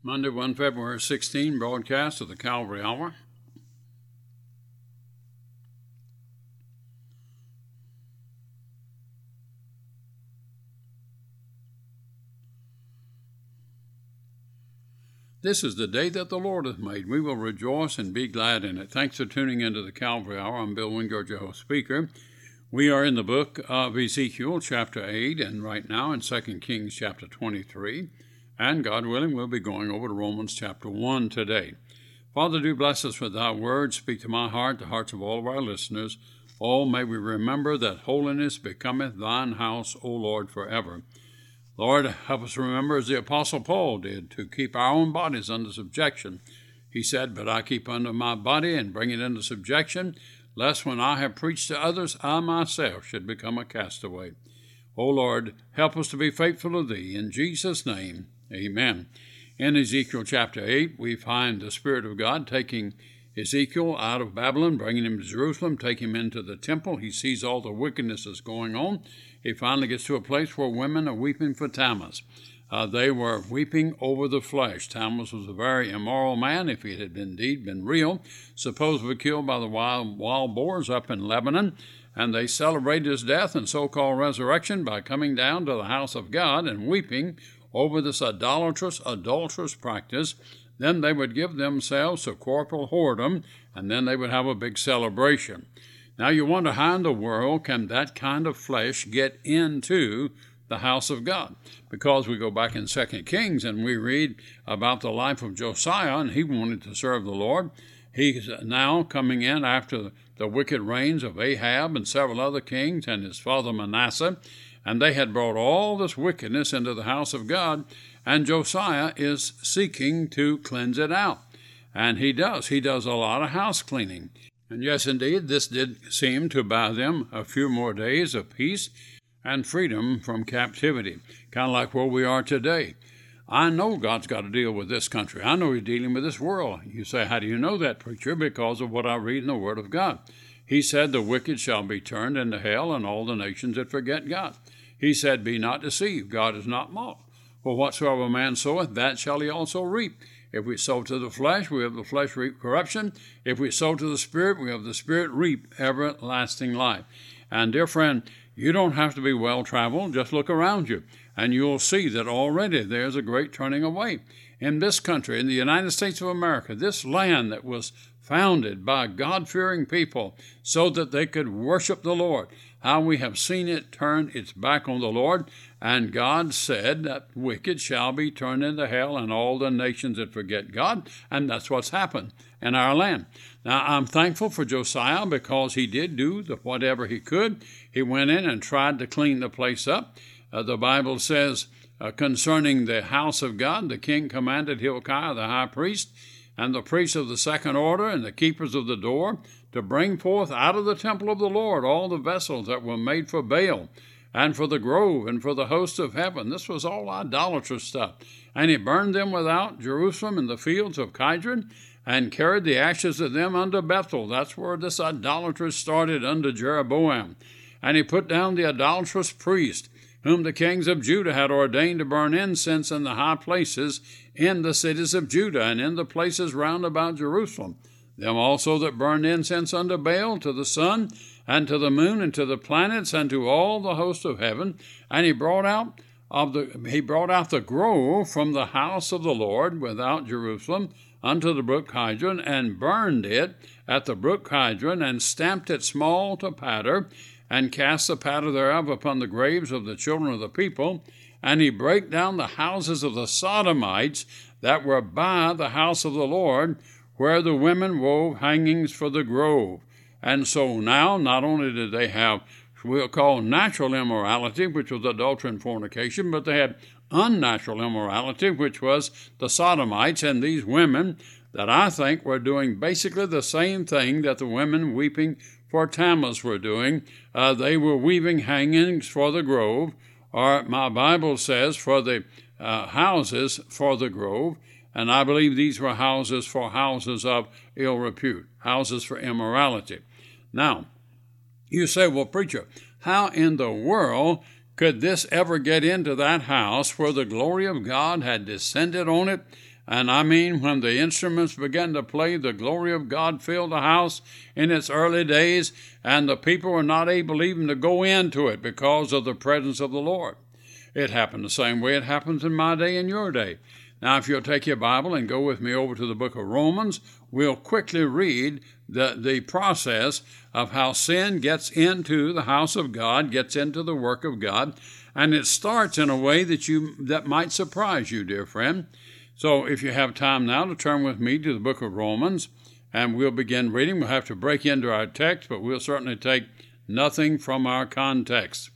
Monday, 1 February 16, broadcast of the Calvary Hour. This is the day that the Lord hath made. We will rejoice and be glad in it. Thanks for tuning into the Calvary Hour. I'm Bill Wingard, your host speaker. We are in the book of Ezekiel, chapter 8, and right now in 2 Kings, chapter 23. And God willing, we'll be going over to Romans chapter 1 today. Father, do bless us with thy word. Speak to my heart, the hearts of all of our listeners. Oh, may we remember that holiness becometh thine house, O Lord, forever. Lord, help us remember, as the Apostle Paul did, to keep our own bodies under subjection. He said, but I keep under my body and bring it into subjection, lest when I have preached to others, I myself should become a castaway. O Lord, help us to be faithful to thee. In Jesus' name, amen. In Ezekiel chapter 8, we find the Spirit of God taking Ezekiel out of Babylon, bringing him to Jerusalem, taking him into the temple. He sees all the wickedness that's going on. He finally gets to a place where women are weeping for Tammuz. They were weeping over the flesh. Tammuz was a very immoral man, if he had indeed been real, supposedly killed by the wild boars up in Lebanon. And they celebrated his death and so-called resurrection by coming down to the house of God and weeping over this adulterous practice. Then they would give themselves to corporal whoredom, and then they would have a big celebration. Now you wonder, how in the world can that kind of flesh get into the house of God? Because we go back in 2 Kings and we read about the life of Josiah, and he wanted to serve the Lord. He's now coming in after the wicked reigns of Ahab and several other kings and his father Manasseh, and they had brought all this wickedness into the house of God, and Josiah is seeking to cleanse it out. And he does. He does a lot of house cleaning. And yes, indeed, this did seem to buy them a few more days of peace and freedom from captivity, kind of like where we are today. I know God's got to deal with this country. I know he's dealing with this world. You say, how do you know that, preacher? Because of what I read in the Word of God. He said, the wicked shall be turned into hell, and all the nations that forget God. He said, be not deceived. God is not mocked. For whatsoever a man soweth, that shall he also reap. If we sow to the flesh, we have the flesh reap corruption. If we sow to the Spirit, we have the Spirit reap everlasting life. And dear friend, you don't have to be well-traveled. Just look around you, and you'll see that already there's a great turning away. In this country, in the United States of America, this land that was founded by God-fearing people so that they could worship the Lord, how we have seen it turn its back on the Lord, and God said that wicked shall be turned into hell and all the nations that forget God, and that's what's happened in our land. Now, I'm thankful for Josiah because he did do whatever he could. He went in and tried to clean the place up. The Bible says concerning the house of God, the king commanded Hilkiah, the high priest, and the priests of the second order and the keepers of the door to bring forth out of the temple of the Lord all the vessels that were made for Baal and for the grove and for the hosts of heaven. This was all idolatrous stuff. And he burned them without Jerusalem in the fields of Kidron and carried the ashes of them unto Bethel. That's where this idolatrous started under Jeroboam. And he put down the idolatrous priest, whom the kings of Judah had ordained to burn incense in the high places in the cities of Judah and in the places round about Jerusalem. Them also that burned incense unto Baal, to the sun, and to the moon, and to the planets, and to all the host of heaven. And he brought out the grove from the house of the Lord without Jerusalem unto the brook Kidron, and burned it at the brook Kidron, and stamped it small to powder, and cast the powder thereof upon the graves of the children of the people. And he brake down the houses of the Sodomites that were by the house of the Lord, where the women wove hangings for the grove. And so now, not only did they have, we'll call natural immorality, which was adultery and fornication, but they had unnatural immorality, which was the Sodomites, and these women that I think were doing basically the same thing that the women weeping for Tammuz were doing. They were weaving hangings for the grove, or my Bible says for the houses for the grove, and I believe these were houses of ill repute, houses for immorality. Now, you say, well, preacher, how in the world could this ever get into that house where the glory of God had descended on it And I mean, when the instruments began to play, the glory of God filled the house in its early days, and the people were not able even to go into it because of the presence of the Lord. It happened the same way it happens in my day and your day. Now, if you'll take your Bible and go with me over to the book of Romans, we'll quickly read the process of how sin gets into the house of God, gets into the work of God, and it starts in a way that might surprise you, dear friend. So if you have time now to turn with me to the book of Romans, and we'll begin reading. We'll have to break into our text, but we'll certainly take nothing from our context.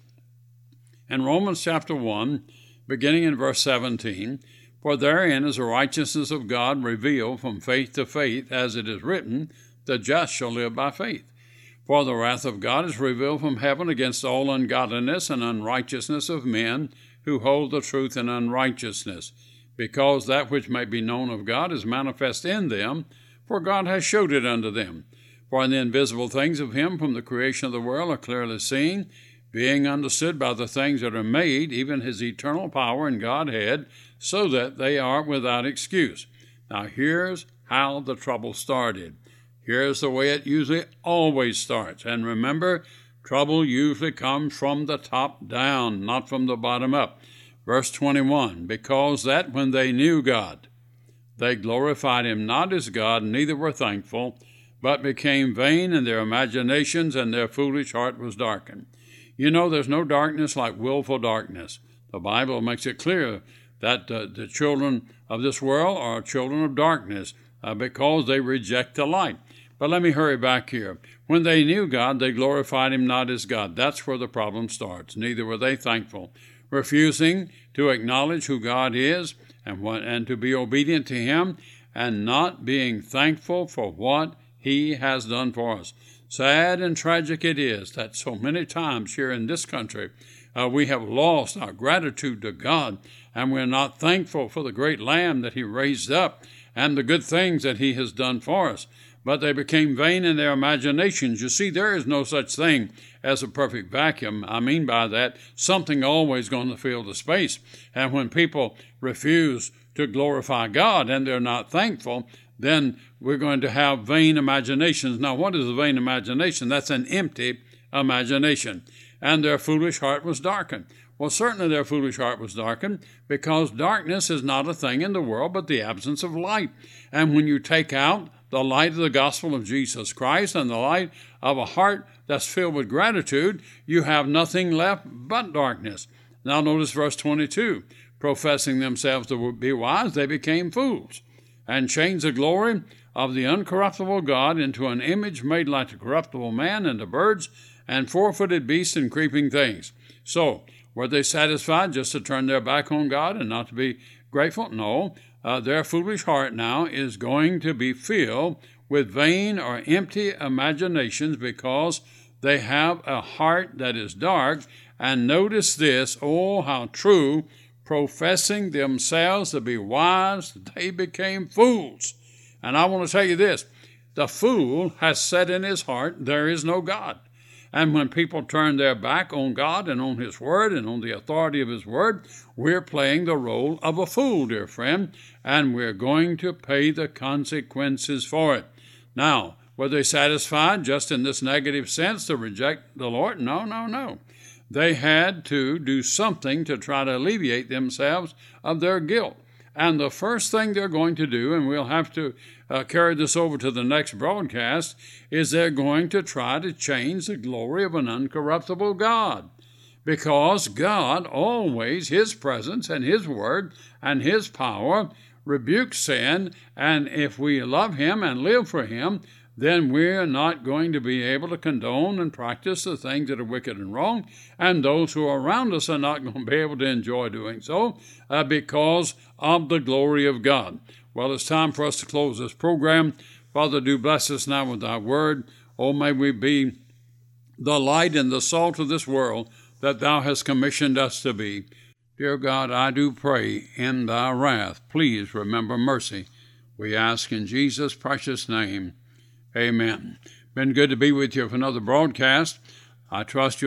In Romans chapter 1, beginning in verse 17, "For therein is the righteousness of God revealed from faith to faith, as it is written, the just shall live by faith. For the wrath of God is revealed from heaven against all ungodliness and unrighteousness of men who hold the truth in unrighteousness, because that which may be known of God is manifest in them, for God has showed it unto them. For the invisible things of him from the creation of the world are clearly seen, being understood by the things that are made, even his eternal power and Godhead, so that they are without excuse." Now here's how the trouble started. Here's the way it usually always starts. And remember, trouble usually comes from the top down, not from the bottom up. Verse 21, "Because that when they knew God, they glorified him not as God, neither were thankful, but became vain in their imaginations, and their foolish heart was darkened." You know, there's no darkness like willful darkness. The Bible makes it clear that the children of this world are children of darkness because they reject the light. But let me hurry back here. When they knew God, they glorified him not as God. That's where the problem starts. Neither were they thankful, refusing to acknowledge who God is and to be obedient to him, and not being thankful for what he has done for us. Sad and tragic it is that so many times here in this country we have lost our gratitude to God, and we're not thankful for the great Lamb that he raised up and the good things that he has done for us. But they became vain in their imaginations. You see, there is no such thing as a perfect vacuum. I mean by that, something always going to fill the space. And when people refuse to glorify God and they're not thankful, then we're going to have vain imaginations. Now, what is a vain imagination? That's an empty imagination. And their foolish heart was darkened. Well, certainly their foolish heart was darkened, because darkness is not a thing in the world but the absence of light. And when you take out the light of the gospel of Jesus Christ and the light of a heart that's filled with gratitude, you have nothing left but darkness. Now notice verse 22. "Professing themselves to be wise, they became fools, and changed the glory of the uncorruptible God into an image made like a corruptible man, and to birds, and four-footed beasts, and creeping things." So, were they satisfied just to turn their back on God and not to be grateful? No. Their foolish heart now is going to be filled with vain or empty imaginations, because they have a heart that is dark. And notice this, oh, how true, professing themselves to be wise, they became fools. And I want to tell you this, the fool has said in his heart, there is no God. And when people turn their back on God and on his word and on the authority of his word, we're playing the role of a fool, dear friend, and we're going to pay the consequences for it. Now, were they satisfied just in this negative sense to reject the Lord? No. They had to do something to try to alleviate themselves of their guilt. And the first thing they're going to do, and we'll have to carry this over to the next broadcast, is they're going to try to change the glory of an uncorruptible God. Because God always, his presence and his word and his power rebukes sin, and if we love him and live for him, then we're not going to be able to condone and practice the things that are wicked and wrong, and those who are around us are not going to be able to enjoy doing so because of the glory of God. Well, it's time for us to close this program. Father, do bless us now with thy word. Oh, may we be the light and the salt of this world that thou hast commissioned us to be. Dear God, I do pray in thy wrath, please remember mercy. We ask in Jesus' precious name. Amen. Been good to be with you for another broadcast. I trust you'll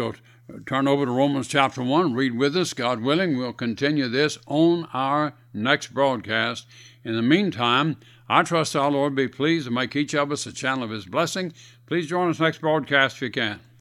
turn over to Romans chapter 1, read with us. God willing, we'll continue this on our next broadcast. In the meantime, I trust our Lord be pleased to make each of us a channel of His blessing. Please join us next broadcast if you can.